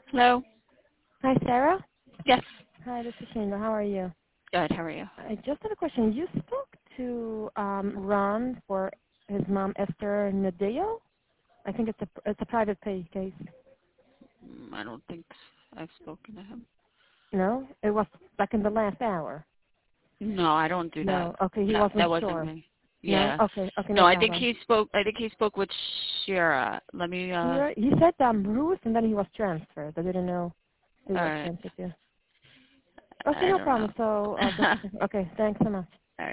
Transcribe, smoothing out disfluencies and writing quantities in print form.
Hello? Hi, Sarah. Yes. Hi, this is Shingo. How are you? Good. How are you? I just had a question. You spoke to Ron for his mom, Esther Nadeo? I think it's a private pay case. I don't think I've spoken to him. No? It was like in the last hour. No, I don't do that. No. Okay, he No, wasn't that wasn't sure. me. No? Yeah. Okay, No, no I think problem. he spoke. I think he spoke with Shira. Let me. He said Bruce, and then he was transferred. I didn't know who All was right. transferred to. Okay, I no don't know. problem. So, okay, thanks so much.